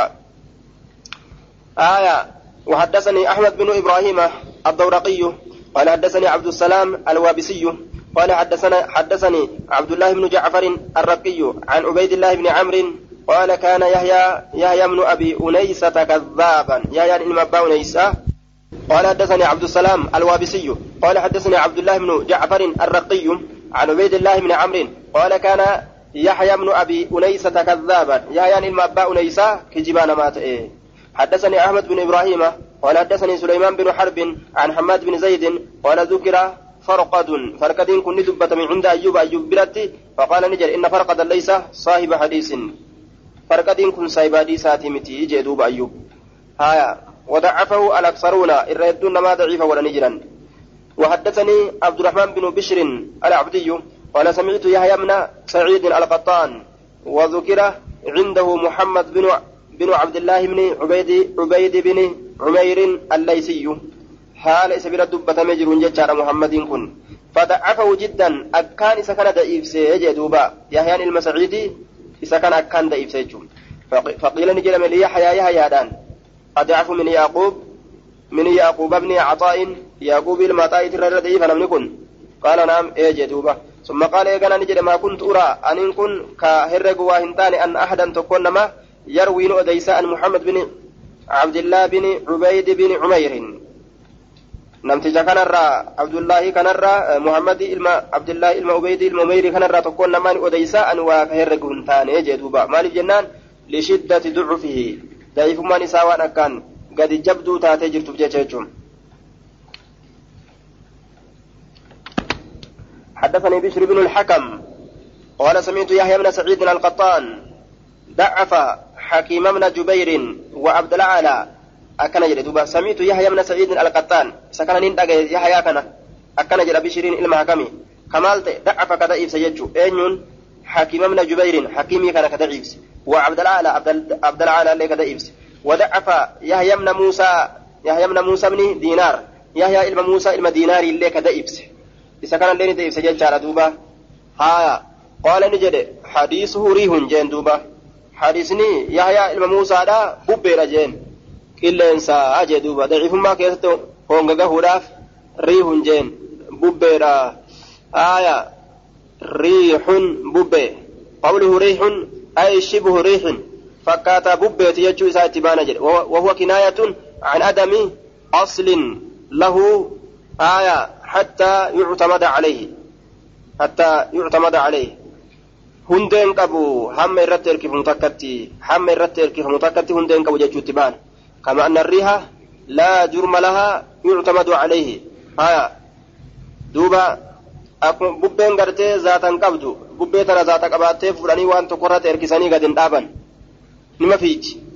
[SPEAKER 1] آية وحدثني أحمد بن إبراهيم الدورقي قال حدثني عبد السلام الوابسي قال حدثنا حدثني عبد الله بن جعفر الرقي عن عبيد الله بن عمرو قال كان يحيى يحيى بن أبي أنيسة كذابا يحيى بن أبي أنيسة قال حدثني عبد السلام الوابسي قال حدثني عبد الله بن جعفر الرقي عن عبيد الله بن عمرو قال كان يحيى بن أبي أنيسة كذابا يحيى بن أبي أنيسة كجبان مات إيه حدثني أحمد بن إبراهيم قال حدثني سليمان بن حرب عن حماد بن زيد قال ذكر فرقد فرقدين كن دبت من عند أيوب أيوب برتي فقال نجر إن فرقد ليس صاحب حديث فرقدين كن صاحب حديث متي جدوب أيوب هايا وضعفه الأكثرون الردون ما ضعيف ولا نجرا وحدثني عبد الرحمن بن بشر العبدي قال سمعت يحيى بن سعيد القطان وذكر عنده محمد بن بن عبد الله بن عبيد عبيد بن عمير الليثي حال سبيل الدبة مجر ججار محمد كن فضعفه جدا أكان سكن ضعيف سيجدوبا يحيى المسعيدي سكن أكان ضعيف سيجو فقيل نجل من يحيى يحيى دان أضعف من يعقوب من يعقوب ابن عطاء يعقوب المطاء ترى ضعيف لم نكن قال نعم يجدوبا ثم قال يغنى نجل ما كنت أرى أن كن كهرق واهنتان أن أحدا تكون ما يروي أديس عن محمد بن عبد الله بن عبيد بن عمير نمتجا كنرى عبد الله كنرى محمد إلما عبد الله إلما عبيد إلما عمير كنرى تكون نمان أديس عن وكهرق هنتان يجدوبا مالي جنان لشدة ضعفه ضعيف ما نساوان أكان قد جبدو تاتي جرتو بجيجهم حدثني بشر بن الحكم قال سمعت يحيى بن سعيد القطان ضعف حكيم بن جبير وعبد الأعلى أكن جلدوبا سمعت يحيى بن سعيد القطان سكن نندق يحيى كان أكن جل بشر إلما حكمي كمالت ضعف كضعيف سيجو أين حكيم بن جبير حكيمي كان كضعيف وعبد الأعلى عبد الأعلى اللي كضعيف وضعف يحيى بن موسى يحيى بن موسى بن دينار يحيى إلما موسى إلما دينار اللي كضعيف سكن اللي ضعيف سيجو دوبا ها قال نجد حديثه ريه جين دوبا حديثني يحيى إلما موسى دا ببير جين إلا إنسا أجي دوبا ضعيف ما كيستو هونغا هوراف ريه جين ببير آية ريح ببي قوله ريح أي شبه ريح فكاتا ببي تيجو إساءة بانجر وهو كناية عن عدم أصل له آية حتى يعتمد عليه حتى يعتمد عليه هندين كبو هم الرت الكيف متكتي هم الرت الكيف متكتي هندين كبو جاتو تبان كما أن الريح لا جرم لها يعتمد عليه آية دوبا أكون ببين غرتي ذاتا قبضو ببين ترى ذاتا قبضتي فلاني وان تقرأت إركساني قد اندابا نما فيج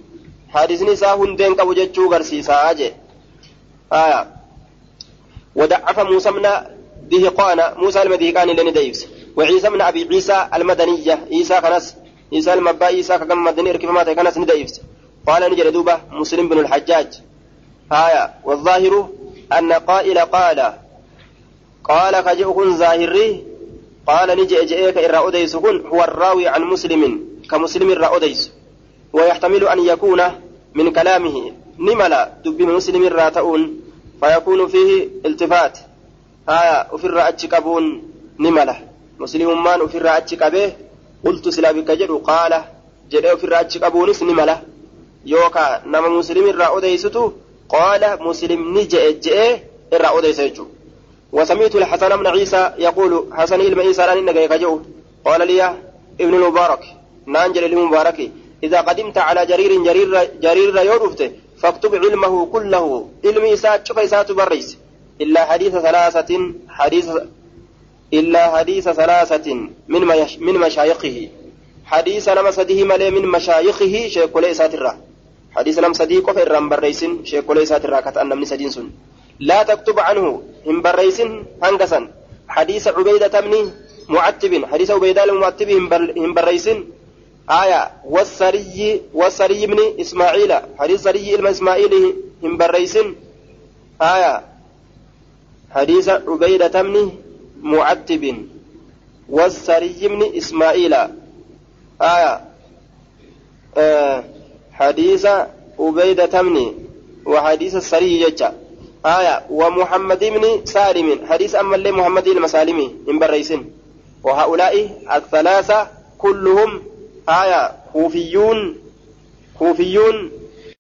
[SPEAKER 1] حديثني ساهن دين كابو جتشو غرسيسا أجي آية ودعف موسى من دهقان موسى المدهقان لن ديفس وعيسى من أبي عيسى المدنية عيسى كنس عيسى المبا عيسى كم مدني ركب مات كنس نديفس قال نجل دوبة مسلم بن الحجاج آية والظاهر أن قائل قال قال كجئكن ظاهري قال نجئ جئك إن رأوديس كن هو الراوي عن مسلم كمسلم رأوديس ويحتمل أن يكون من كلامه نملا دب مسلم راتؤون فيكون فيه التفات آية أفر أتشكبون نملا مسلم مان أفر أتشكبه قلت سلابك جدو قال جدو أفر أتشكبونس نملا يوكا نما مسلم رأوديسته قال مسلم نجئ جئ رأوديسيجو وسمعت الحسن بن عيسى يقول حسن بن عيسى لن نجيكجو قال لي ابن المبارك نانجل المبارك إذا قدمت على جرير جرير جرير يورفته فاكتب علمه كله علمي سات شوف سات بريس إلا حديث ثلاثة حديث إلا حديث ثلاثة من مش من مشايخه حديث نمسده ملي من مشايخه شيخ ليس الرا حديث نمسده كفر رم بريسن شيخ ليس الرا كتأن من سدين سن لا تكتب عنه هم بريسن هنقسا حديث عبيدة بن معتب حديث عبيدة المعتب هم بريسن آية والسري والسري بن إسماعيل حديث سري بن إسماعيل هم بريسن آية حديث عبيدة بن معتب والسري بن إسماعيل آية آه حديث عبيدة بن وحديث السري يجا آية ومحمد بن سالم حديث أما اللي محمد المسالمي من بريسن وهؤلاء الثلاثة كلهم آية كوفيون كوفيون